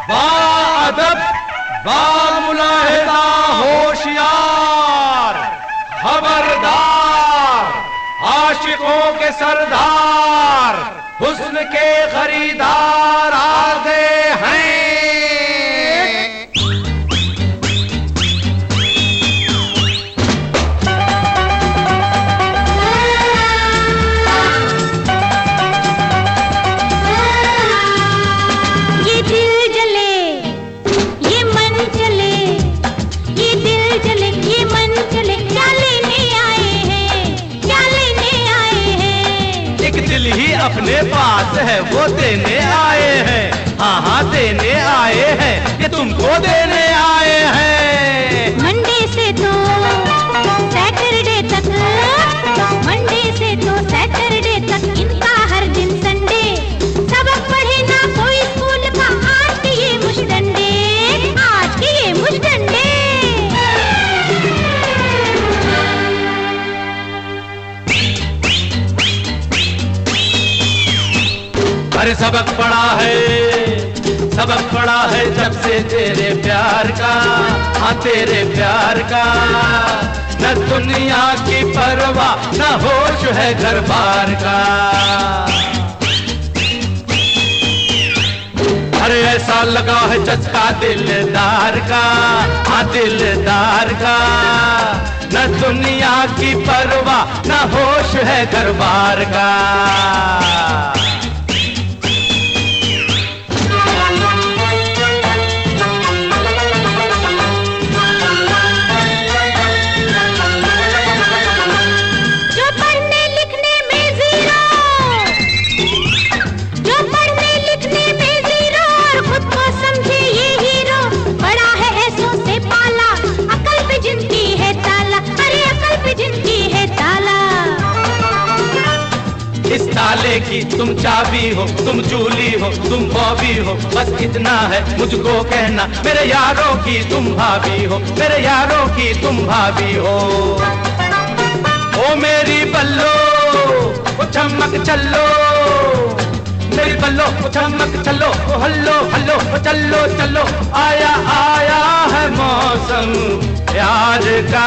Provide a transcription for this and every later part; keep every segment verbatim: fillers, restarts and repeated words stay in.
बाअदब, बामुलाहिदा, होशियार, खबरदार, आशिकों के सरदार, हुस्न के खरीदार आ गए हैं। अपने पास है वो देने आए हैं, हाँ हाँ देने आए हैं, ये तुमको देने आए हैं। मंडे से तो सैटरडे तक, मंडे से तो सैटरडे तक इनका हर दिन संडे। सबक पढ़े ना कोई स्कूल का, आज के ये मुश्तंडे, आज के ये मुश्तंडे। अरे सबक पड़ा है, सबक पड़ा है जब से तेरे प्यार का, हाँ तेरे प्यार का। न दुनिया की परवाह, न होश है घर बार का। अरे ऐसा लगा है चस्का दिलदार का, हाँ दिलदार का। न दुनिया की परवाह, न होश है घर बार का। इस ताले की तुम चाबी हो, तुम जूली हो, तुम बॉबी हो, बस इतना है मुझको कहना, मेरे यारों की तुम भाभी हो, मेरे यारों की तुम भाभी हो। ओ मेरी बल्लो ओ चमक चलो, मेरी बल्लो ओ चमक चलो, ओ हल्लो हल्लो ओ चलो चलो, आया आया है मौसम प्यार का।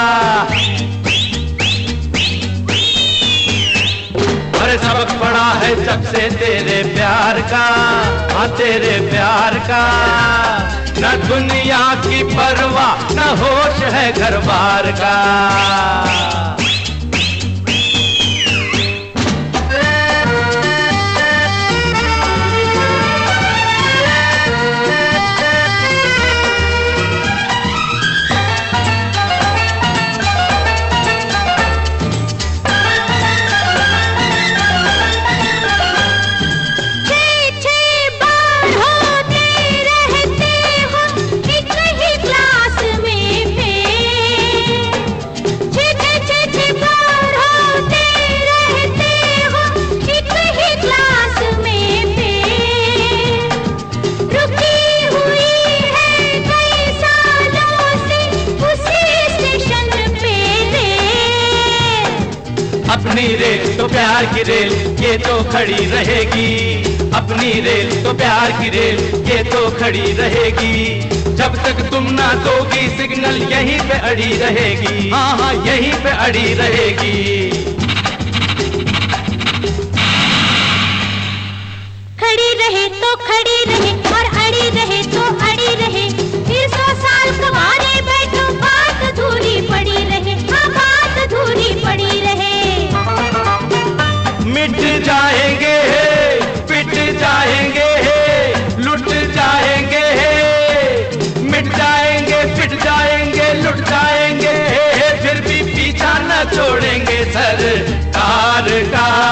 अरे सबक पड़ा है जब से तेरे प्यार का, हाँ तेरे प्यार का। न दुनिया की परवाह, न होश है घर बार का। अपनी रेल तो प्यार की रेल ये तो खड़ी रहेगी, अपनी रेल तो प्यार की रेल ये तो खड़ी रहेगी। जब तक तुम ना दोगी सिग्नल यहीं पे अड़ी रहेगी, हाँ हाँ यहीं पे अड़ी रहेगी। खड़ी रहे तो खड़ी रहे और अड़ी रहे तो अड़ी रहे, फिर सौ साल कुंवारे बैठो बात अधूरी पड़ी रहे, हाँ बात अधूरी पड़ी रहे। मिट जाएंगे पिट जाएंगे लुट जाएंगे, मिट जाएंगे पिट जाएंगे लुट जाएंगे, फिर भी पीछा न छोड़ेंगे सरकार का।